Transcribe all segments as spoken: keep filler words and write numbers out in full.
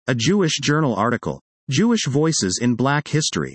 A Jewish Journal article. Jewish Voices in Black History.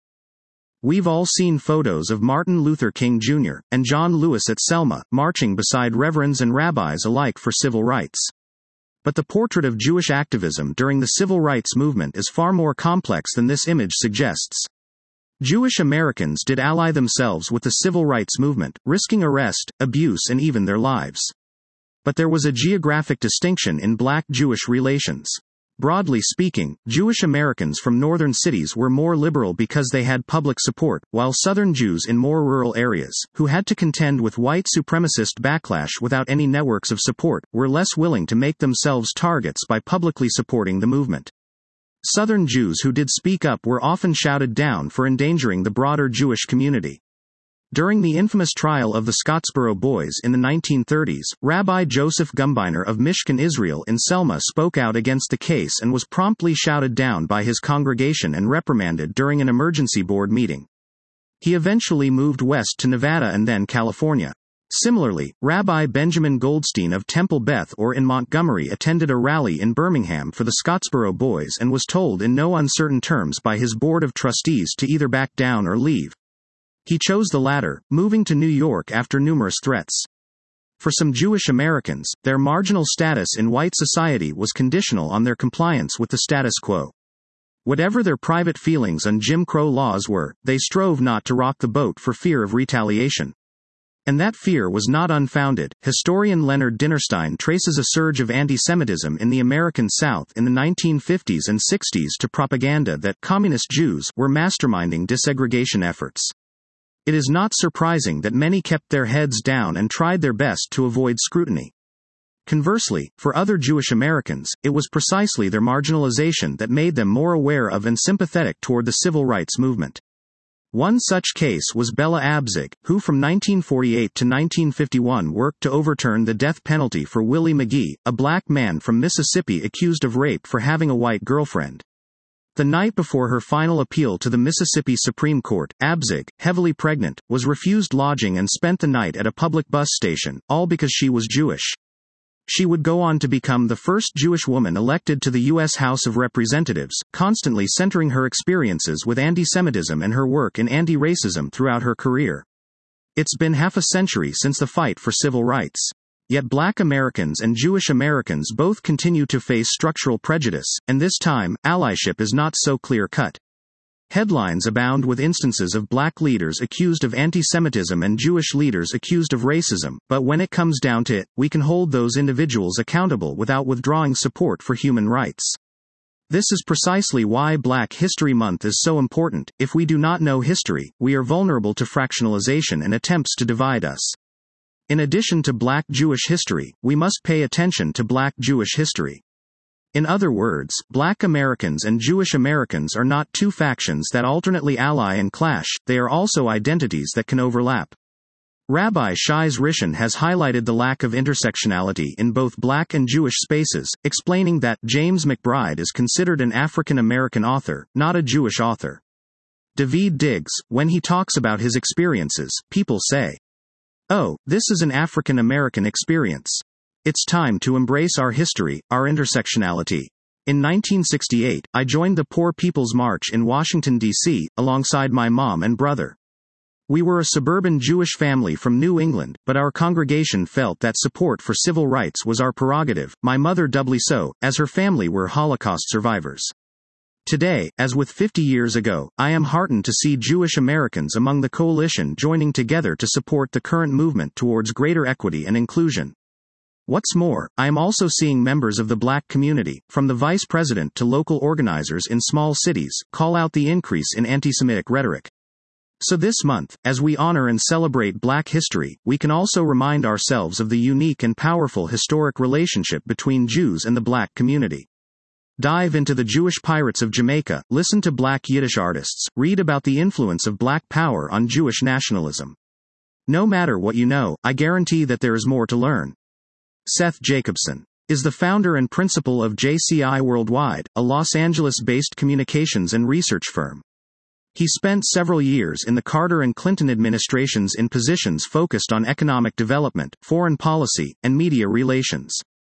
We've all seen photos of Martin Luther King Junior and John Lewis at Selma, marching beside reverends and rabbis alike for civil rights. But the portrait of Jewish activism during the civil rights movement is far more complex than this image suggests. Jewish Americans did ally themselves with the civil rights movement, risking arrest, abuse, and even their lives. But there was a geographic distinction in Black-Jewish relations. Broadly speaking, Jewish Americans from northern cities were more liberal because they had public support, while Southern Jews in more rural areas, who had to contend with white supremacist backlash without any networks of support, were less willing to make themselves targets by publicly supporting the movement. Southern Jews who did speak up were often shouted down for endangering the broader Jewish community. During the infamous trial of the Scottsboro Boys in the nineteen thirties, Rabbi Joseph Gumbiner of Mishkan, Israel in Selma spoke out against the case and was promptly shouted down by his congregation and reprimanded during an emergency board meeting. He eventually moved west to Nevada and then California. Similarly, Rabbi Benjamin Goldstein of Temple Beth or in Montgomery attended a rally in Birmingham for the Scottsboro Boys and was told in no uncertain terms by his board of trustees to either back down or leave. He chose the latter, moving to New York after numerous threats. For some Jewish Americans, their marginal status in white society was conditional on their compliance with the status quo. Whatever their private feelings on Jim Crow laws were, they strove not to rock the boat for fear of retaliation. And that fear was not unfounded. Historian Leonard Dinerstein traces a surge of anti-Semitism in the American South in the nineteen fifties and sixties to propaganda that communist Jews were masterminding desegregation efforts. It is not surprising that many kept their heads down and tried their best to avoid scrutiny. Conversely, for other Jewish Americans, it was precisely their marginalization that made them more aware of and sympathetic toward the civil rights movement. One such case was Bella Abzug, who from nineteen forty-eight to nineteen fifty-one worked to overturn the death penalty for Willie McGee, a black man from Mississippi accused of rape for having a white girlfriend. The night before her final appeal to the Mississippi Supreme Court, Abzug, heavily pregnant, was refused lodging and spent the night at a public bus station, all because she was Jewish. She would go on to become the first Jewish woman elected to the U S House of Representatives, constantly centering her experiences with anti-Semitism and her work in anti-racism throughout her career. It's been half a century since the fight for civil rights. Yet Black Americans and Jewish Americans both continue to face structural prejudice, and this time, allyship is not so clear-cut. Headlines abound with instances of black leaders accused of anti-Semitism and Jewish leaders accused of racism, but when it comes down to it, we can hold those individuals accountable without withdrawing support for human rights. This is precisely why Black History Month is so important. If we do not know history, we are vulnerable to fractionalization and attempts to divide us. In addition to Black Jewish history, we must pay attention to Black Jewish history. In other words, Black Americans and Jewish Americans are not two factions that alternately ally and clash, they are also identities that can overlap. Rabbi Shais Rishon has highlighted the lack of intersectionality in both Black and Jewish spaces, explaining that James McBride is considered an African American author, not a Jewish author. David Diggs, when he talks about his experiences, people say, "Oh, this is an African American experience. It's time to embrace our history, our intersectionality." In nineteen sixty-eight, I joined the Poor People's March in Washington, D C, alongside my mom and brother. We were a suburban Jewish family from New England, but our congregation felt that support for civil rights was our prerogative, my mother doubly so, as her family were Holocaust survivors. Today, as with fifty years ago, I am heartened to see Jewish Americans among the coalition joining together to support the current movement towards greater equity and inclusion. What's more, I am also seeing members of the Black community, from the vice president to local organizers in small cities, call out the increase in anti-Semitic rhetoric. So this month, as we honor and celebrate Black history, we can also remind ourselves of the unique and powerful historic relationship between Jews and the Black community. Dive into the Jewish pirates of Jamaica, listen to Black Yiddish artists, read about the influence of Black power on Jewish nationalism. No matter what you know, I guarantee that there is more to learn. Seth Jacobson is the founder and principal of J C I Worldwide, a Los Angeles-based communications and research firm. He spent several years in the Carter and Clinton administrations in positions focused on economic development, foreign policy, and media relations.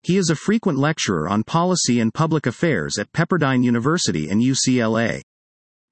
He is a frequent lecturer on policy and public affairs at Pepperdine University and U C L A.